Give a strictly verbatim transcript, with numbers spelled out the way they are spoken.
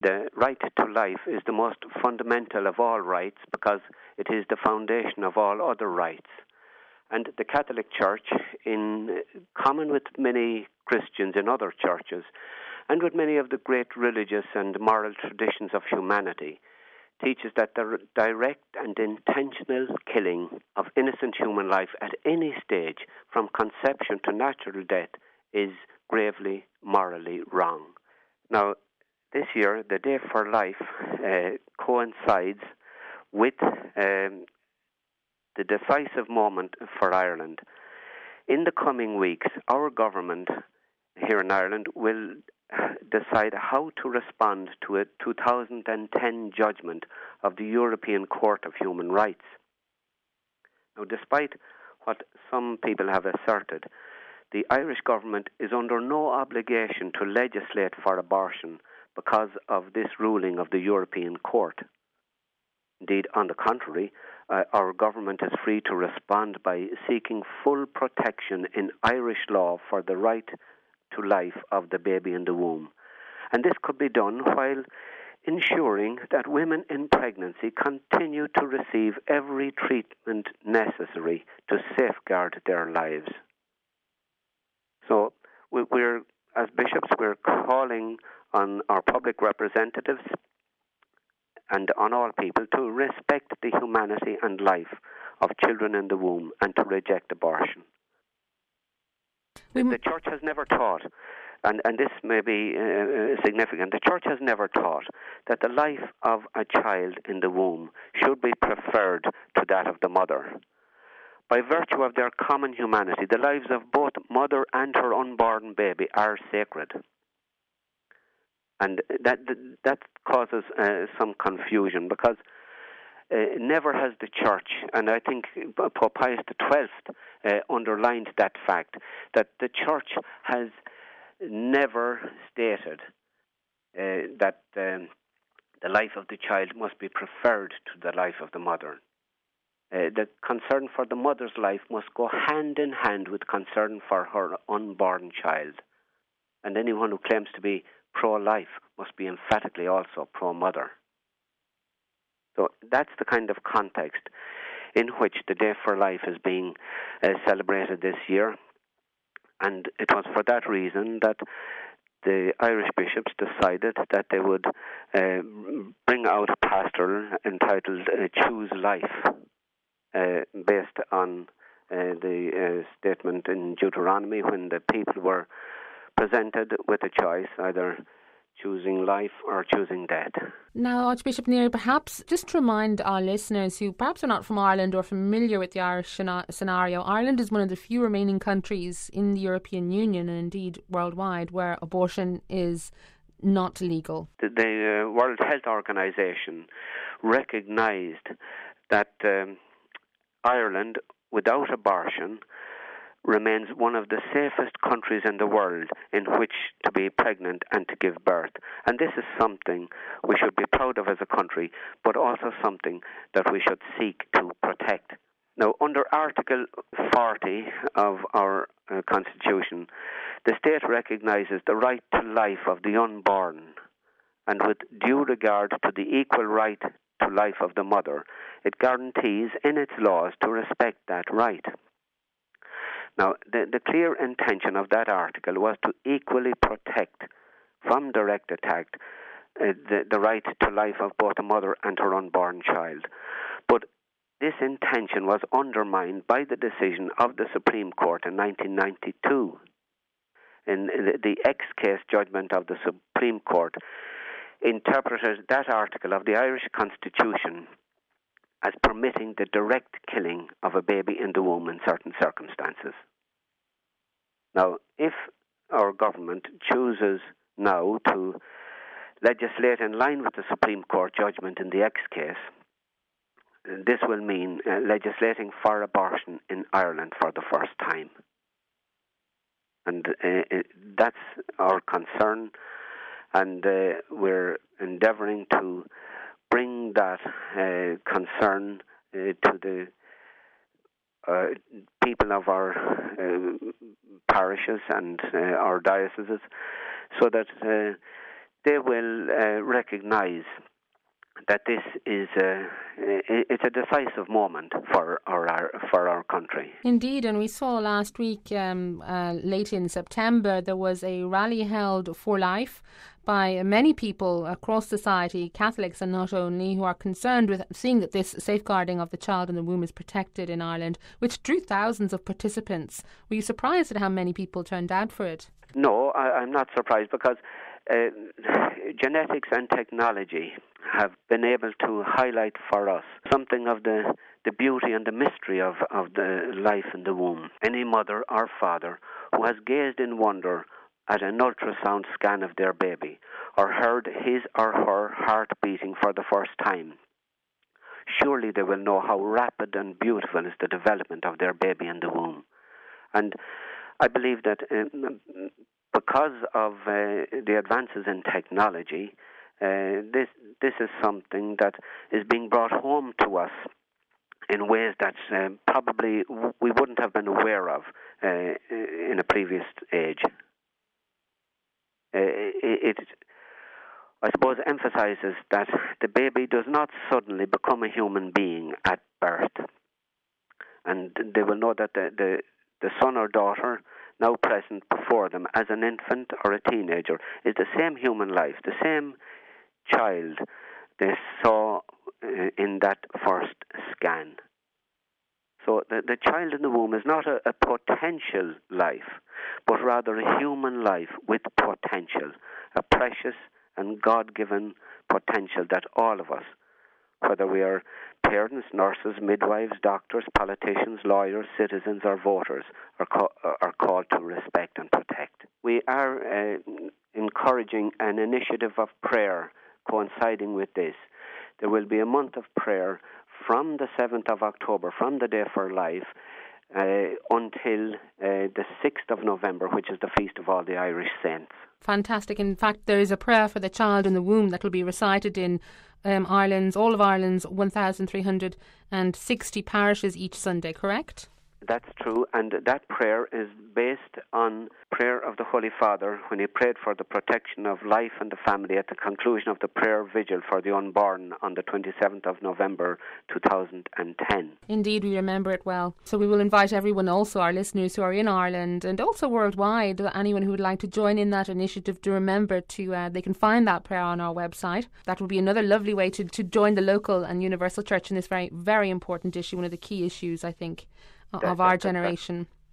the right to life is the most fundamental of all rights because it is the foundation of all other rights. And the Catholic Church, in common with many Christians in other churches, and with many of the great religious and moral traditions of humanity, teaches that the direct and intentional killing of innocent human life at any stage, from conception to natural death, is gravely morally wrong. Now, this year, the Day for Life uh, coincides with um, the decisive moment for Ireland. In the coming weeks, our government here in Ireland will decide how to respond to a two thousand ten judgment of the European Court of Human Rights. Now, despite what some people have asserted, the Irish government is under no obligation to legislate for abortion because of this ruling of the European Court. Indeed, on the contrary, uh, our government is free to respond by seeking full protection in Irish law for the right to life of the baby in the womb. And this could be done while ensuring that women in pregnancy continue to receive every treatment necessary to safeguard their lives. So we're, as bishops, we're calling on our public representatives and on all people to respect the humanity and life of children in the womb and to reject abortion. The Church has never taught, and, and this may be uh, significant, the Church has never taught that the life of a child in the womb should be preferred to that of the mother. By virtue of their common humanity, the lives of both mother and her unborn baby are sacred. And that that causes uh, some confusion because uh, never has the Church, and I think Pope Pius the Twelfth uh, underlined that fact, that the Church has never stated uh, that um, the life of the child must be preferred to the life of the mother. Uh, the concern for the mother's life must go hand in hand with concern for her unborn child. And anyone who claims to be pro-life must be emphatically also pro-mother. So that's the kind of context in which the Day for Life is being uh, celebrated this year. And it was for that reason that the Irish bishops decided that they would uh, bring out a pastoral entitled uh, Choose Life, uh, based on uh, the uh, statement in Deuteronomy when the people were presented with a choice, either choosing life or choosing death. Now, Archbishop Neary, perhaps just to remind our listeners who perhaps are not from Ireland or familiar with the Irish scenario, Ireland is one of the few remaining countries in the European Union and indeed worldwide where abortion is not legal. The, the uh, World Health Organization recognized that um, Ireland, without abortion, remains one of the safest countries in the world in which to be pregnant and to give birth. And this is something we should be proud of as a country, but also something that we should seek to protect. Now, under Article forty of our uh, Constitution, the state recognises the right to life of the unborn, and with due regard to the equal right to life of the mother, it guarantees in its laws to respect that right. Now, the, the clear intention of that article was to equally protect from direct attack uh, the, the right to life of both a mother and her unborn child. But this intention was undermined by the decision of the Supreme Court in nineteen ninety-two. In the, the X-case judgment of the Supreme Court interpreted that article of the Irish Constitution as permitting the direct killing of a baby in the womb in certain circumstances. Now, if our government chooses now to legislate in line with the Supreme Court judgment in the X case, this will mean uh, legislating for abortion in Ireland for the first time. And uh, that's our concern, and uh, we're endeavouring to bring that uh, concern uh, to the uh, people of our uh, parishes and uh, our dioceses, so that uh, they will uh, recognise that this is a, it's a decisive moment for our for our country. Indeed, and we saw last week, um, uh, late in September, there was a rally held for life by many people across society, Catholics and not only, who are concerned with seeing that this safeguarding of the child in the womb is protected in Ireland, which drew thousands of participants. Were you surprised at how many people turned out for it? No, I, I'm not surprised, because uh, genetics and technology have been able to highlight for us something of the, the beauty and the mystery of, of the life in the womb. Any mother or father who has gazed in wonder at an ultrasound scan of their baby, or heard his or her heart beating for the first time, surely they will know how rapid and beautiful is the development of their baby in the womb. And I believe that um, because of uh, the advances in technology, uh, this this is something that is being brought home to us in ways that uh, probably we wouldn't have been aware of uh, in a previous age. Uh, it, it, I suppose, emphasizes that the baby does not suddenly become a human being at birth. And they will know that the, the, the son or daughter now present before them as an infant or a teenager is the same human life, the same child they saw uh, in that first scan. So the, the child in the womb is not a, a potential life, but rather a human life with potential, a precious and God-given potential that all of us, whether we are parents, nurses, midwives, doctors, politicians, lawyers, citizens or voters, are, co- are called to respect and protect. We are uh, encouraging an initiative of prayer coinciding with this. There will be a month of prayer from the seventh of October, from the Day for Life, uh, until uh, the sixth of November, which is the Feast of All the Irish Saints. Fantastic. In fact, there is a prayer for the child in the womb that will be recited in um, Ireland's, all of Ireland's one thousand three hundred sixty parishes each Sunday, correct? That's true, and that prayer is based on prayer of the Holy Father when he prayed for the protection of life and the family at the conclusion of the prayer vigil for the unborn on the twenty-seventh of November two thousand ten. Indeed, we remember it well. So we will invite everyone, also our listeners who are in Ireland and also worldwide, anyone who would like to join in that initiative, to remember to, uh, they can find that prayer on our website. That would be another lovely way to, to join the local and universal church in this very, very important issue, one of the key issues, I think, of our generation.